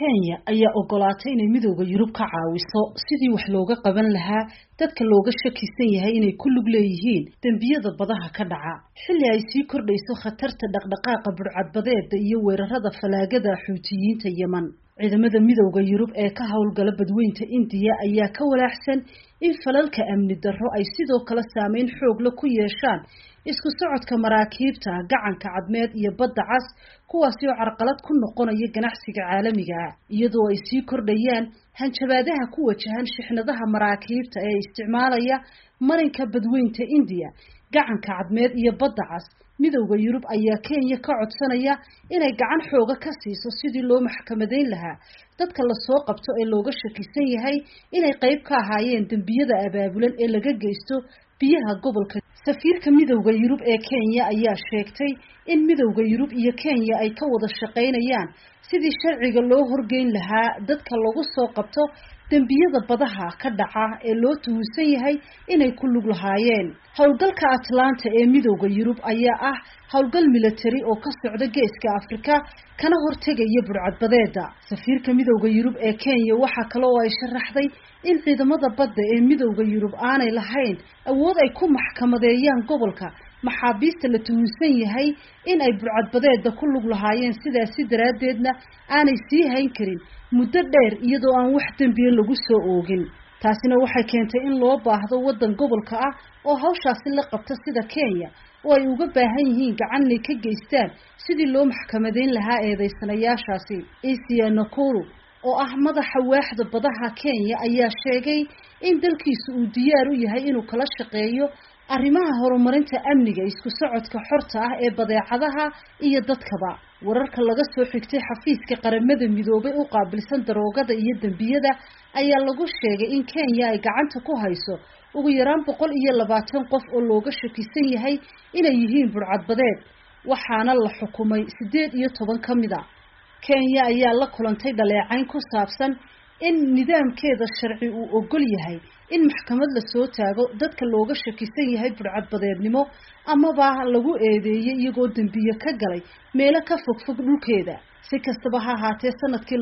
Kenya ayaa ogolaatay inay midowga Yurub ka caawiso sidii wax looga qaban lahaa dadka looga shakisan yahay inay ku lug leeyihiin dambiyada badaha ka dhaca xilli ay sii kordhayso khatarta dhaqdhaqaaqa burcadbadeeda iyo weerarada falaagada Xuutiyiinta Yemen. Ciidamada midowga Yurub ee ka howlgala badweynta India ayaa ka walaacsan in falalka amni darro ay sidoo kale saameyn xoog leh ku yeeshaan isku socodka maraakiibta gacanka cadmeed iyo badda cas kuwaasi oo carqalad ku noqonaya ganacsiga caalamiga ah iyadoo ay sii kordhayaan hanjabaadaha ku wajahan shixnadaha maraakiibta ee isticmaalaya marinka badweynta India gacanka cadmeed iyo badda cas. midowga Yurub ayaa Kenya ka codsanaya inay gacan xooga ka siiso sidii loo maxkamadeyn lahaa dadka la soo qabto ee looga shakisan yahay inay qayb ka ahaayeen dambiyada abaabulan ee laga geysto biyaha gobolka. safiirka midowga Yurub ee Kenya ayaa sheegtay in midowga Yurub iyo Kenya ay ka wada shaqeynayaan sidii sharciga loo horgeyn lahaa dadka lagu soo qabto dambiyada badaha ka dhaca ee loo tuhunsan yahay inay ku lug lahaayeen. howlgalka Atlanta ee midowga Yurub ayaa ah howlgal military oo ka socda geeska Afrika kana hortagaya burcadbadeeda. safiirka midowga Yurub ee Kenya waxa kale oo ay sharaxday in ciidamada badda ee midowga Yurub aanay lahayn awood ay ku maxkamadeeyaan gobolka maxaabiista la tuhunsan yahay in ay burcadbadeeda ku lug lahaayeen sidaas daraadeedna aanay sii hayn karin muddo dheer iyadoo aan wax dambiye lagu soo oogin. taasina waxay keentay in loo baahdo wadan gobolka ah oo hawshaasi la qabta sida Kenya oo ay uga baahan yihiin gacan inay ka geystaan sidii loo maxkamadeyn lahaa eedeysanayaashaasi. Asia Nakuru oo ah madaxa waaxda badaha Kenya ayaa sheegay in dalkiisu uu diyaar u yahay inuu kala shaqeeyo arrimaha horumarinta amniga isku socodka xorta ah ee badeecadaha iyo dadkaba. wararka laga soo xigtay xafiiska qaramada midoobay u qaabilsan daroogada iyo dambiyada ayaa lagu sheegay in Kenya ay gacanta ku hayso ugu yaraan 120 qof oo looga shakisan yahay inay yihiin burcadbadeed waxaana la xukumay 18 kamid ah. Kenya ayaa la kulantay dhaleecayn ku saabsan in nidaamkeeda sharci uu ogol yahay in maxkamad la soo taago dadka looga shakisan yahay burcadbadeednimo amaba lagu eedeeyay iyagoo dambiye ka galay meelo ka fogfog dhulkeeda. si kastaba ha ahaatee sanadkii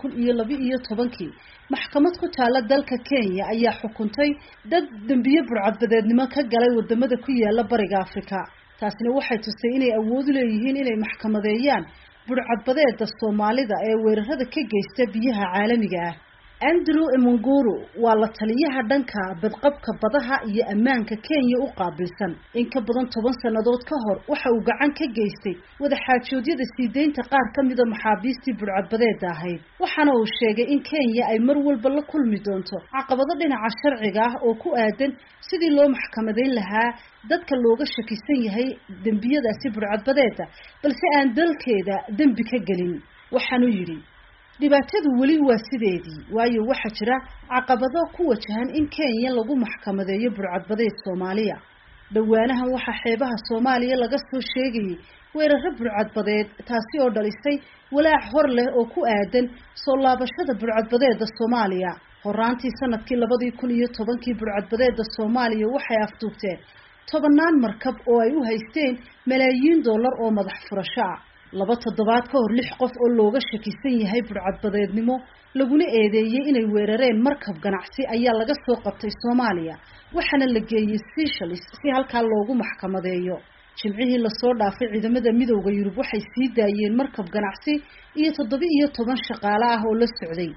2012 maxkamad ku taala dalka Kenya ayaa xukuntay dad dambiye burcadbadeednimo ka galay wadamada ku yaala bariga Afrika. taasina waxay tusay inay awood u leeyihiin inay maxkamadeeyaan burcadbadeeda Soomaalida ee weerarada ka geysta biyaha caalamiga ah. Andrew Emunguru waa la taliyaha dhanka badqabka badaha iyo ammaanka Kenya u qaabilsan. in ka badan 10 sanadood ka hor waxa uu gacan ka geystay wada xaajoodyada siideynta qaar kamid ah maxaabiistii burcadbadeeda ahayd. waxaana uu sheegay in Kenya ay mar walba la kulmi doonto caqabado dhinaca sharciga ah oo ku aadan sidii loo maxkamadeyn lahaa dadka looga shakisan yahay dambiyadaasi burcadbadeeda balse aan dalkeeda dambi ka gelin. waxaanu yiri dhibaatadu wali waa sideedii waayo waxa jira caqabado ku wajahan in Kenya lagu maxkamadeeyo burcadbadeed Soomaaliya. dhawaanahan waxa xeebaha Soomaaliya laga soo sheegay weerar burcadbadeed taasi oo dhalisay walaac hor leh oo ku aadan soo laabashada burcadbadeeda Soomaaliya. horaantii sanadkii 2010 burcadbadeeda Soomaaliya waxay afduubteen 10 markab oo ay u haysteen malaayiin dollar oo madax furasho ah. 2 toddobaad ka hor 6 qof oo looga shakisan yahay burcadbadeednimo laguna eedeeyay inay weerareen markab ganacsi ayaa laga soo qabtay Soomaaliya waxaana la geeyay Seychelles si halkaa loogu maxkamadeeyo. jimcihii la soo dhaafay ciidamada midowga Yurub waxay sii daayeen markab ganacsi iyo 17 shaqaale ah oo la socday.